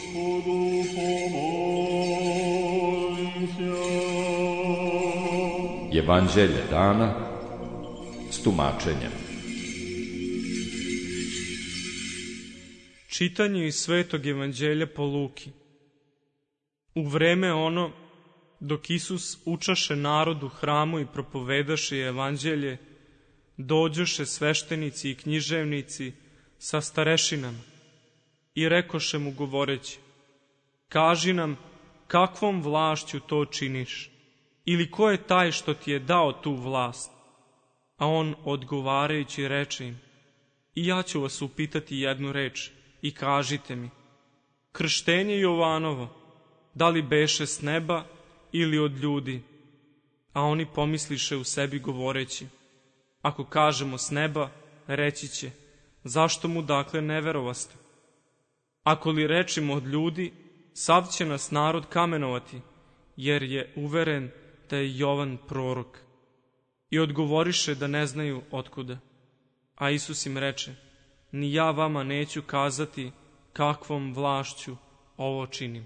Evanđelje dana s tumačenjem. Čitanje iz Svetog evanđelja po Luki. U vreme ono, dok Isus učaše narod u hramu i propovedaše evanđelje, dođoše sveštenici i književnici sa starešinama i rekoše mu govoreći: kaži nam, kakvom vlašću to činiš? Ili ko je taj što ti je dao tu vlast? A on odgovarajući reče im: i ja ću vas upitati jednu reč i kažite mi, krštenje Jovanovo, da li beše s neba ili od ljudi? A oni pomisliše u sebi govoreći: ako kažemo s neba, reći će, zašto mu dakle ne verovaste? Ako li rečimo od ljudi, sav će nas narod kamenovati, jer je uveren da je Jovan prorok. I odgovoriše da ne znaju otkuda. A Isus im reče: ni ja vama neću kazati kakvom vlašću ovo činim.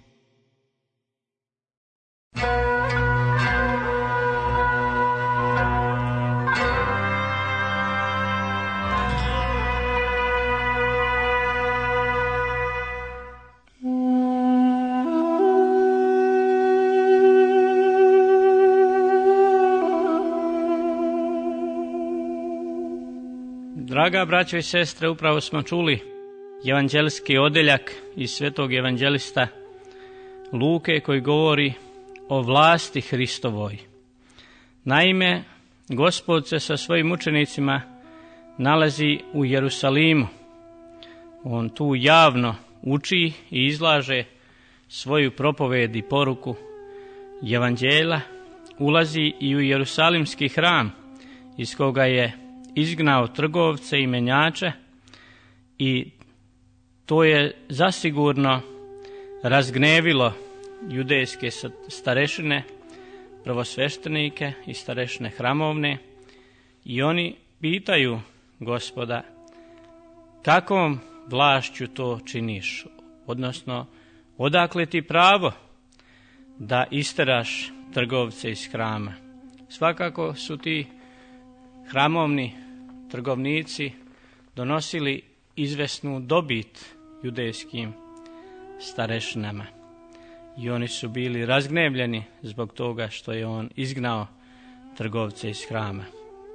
Draga braćo i sestre, upravo smo čuli evanđelski odeljak iz Svetog evanđelista Luke koji govori o vlasti Hristovoj. Naime, Gospod se sa svojim učenicima nalazi u Jerusalimu. On tu javno uči i izlaže svoju propoved i poruku evanđelja, ulazi i u Jerusalimski hram iz koga je izgnao trgovce i menjače, i to je zasigurno razgnevilo judejske starešine, prvosveštenike i starešine hramovne, i oni pitaju Gospoda: kakvom vlašću to činiš? Odnosno, odakle ti pravo da isteraš trgovce iz hrama? Svakako su ti hramovni trgovnici donosili izvesnu dobit judejskim starešinama i oni su bili razgnevljeni zbog toga što je on izgnao trgovce iz hrama.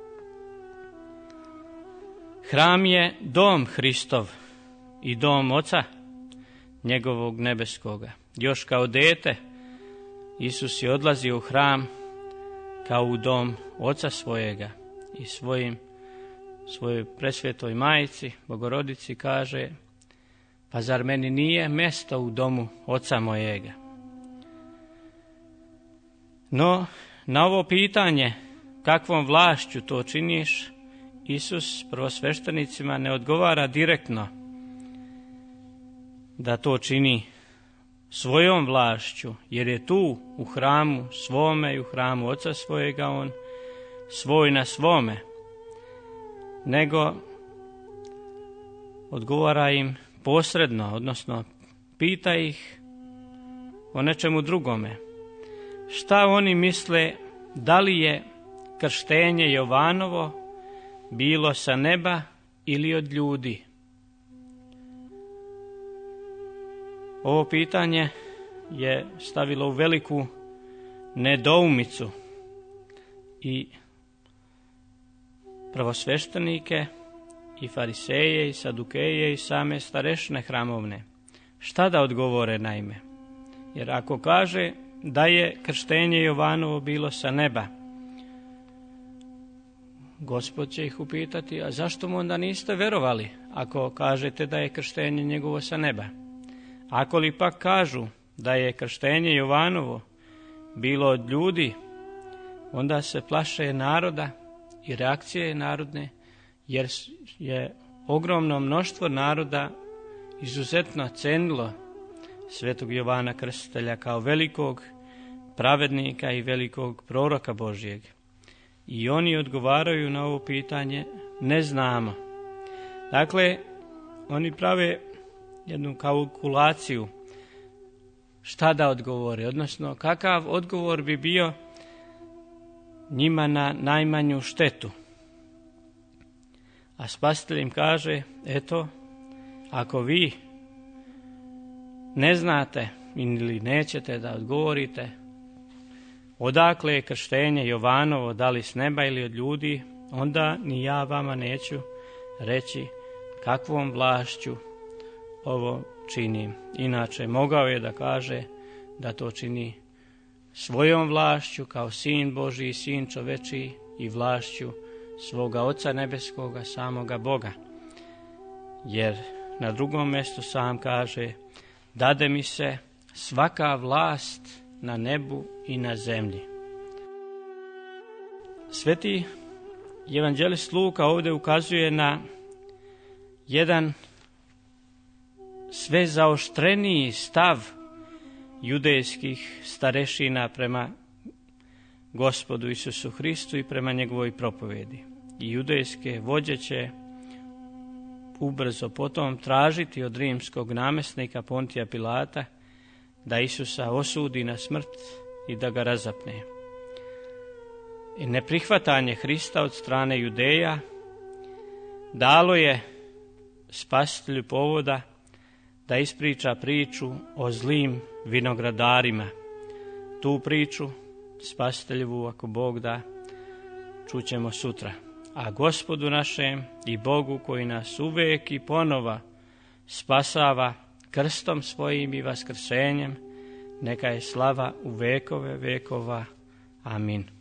Hram je dom Hristov i dom Oca njegovog nebeskoga. Još kao dete Isus je odlazio u hram kao u dom Oca svojega i svojoj presvetoj majci, Bogorodici, kaže: pa zar meni nije mjesto u domu Oca mojega? No, na ovo pitanje, kakvom vlašću to činiš, Isus prvosveštenicima ne odgovara direktno da to čini svojom vlašću, jer je tu u hramu svome i u hramu Oca svojega on svoj na svome, nego odgovara im posredno, odnosno pita ih o nečemu drugome. Šta oni misle, da li je krštenje Jovanovo bilo sa neba ili od ljudi? Ovo pitanje je stavilo u veliku nedoumicu i prvosveštenike i fariseje i sadukeje i same starešine hramovne. Šta da odgovore naime? Jer ako kaže da je krštenje Jovanovo bilo sa neba, Gospod će ih upitati: a zašto mu onda niste verovali ako kažete da je krštenje njegovo sa neba? Ako li pak kažu da je krštenje Jovanovo bilo od ljudi, onda se plaše naroda i reakcije narodne, jer je ogromno mnoštvo naroda izuzetno cenilo svetog Jovana Krstitelja kao velikog pravednika i velikog proroka Božjeg. I oni odgovaraju na ovo pitanje: ne znamo. Dakle, oni prave jednu kalkulaciju šta da odgovore, odnosno kakav odgovor bi bio njima na najmanju štetu. A Spasitelj im kaže, eto, ako vi ne znate ili nećete da odgovorite odakle je krštenje Jovanovo, da li s neba ili od ljudi, onda ni ja vama neću reći kakvom vlašću ovo činim. Inače, mogao je da kaže da to čini svojom vlašću kao sin Božji, sin čovečiji i vlašću svoga Oca nebeskoga, samoga Boga. Jer na drugom mjestu sam kaže, dade mi se svaka vlast na nebu i na zemlji. Sveti evanđelist Luka ovdje ukazuje na jedan sve zaoštreniji stav judejskih starešina prema Gospodu Isusu Hristu i prema njegovoj propovedi. I judejske vođe će ubrzo potom tražiti od rimskog namjesnika Pontija Pilata da Isusa osudi na smrt i da ga razapne. I neprihvatanje Hrista od strane Judeja dalo je Spasitelju povoda da ispriča priču o zlim vinogradarima. Tu priču Spasiteljevu, ako Bog da, čućemo sutra. A Gospodu našem i Bogu koji nas uvijek i ponova spasava krstom svojim i vaskrsenjem, neka je slava u vekove vekova. Amin.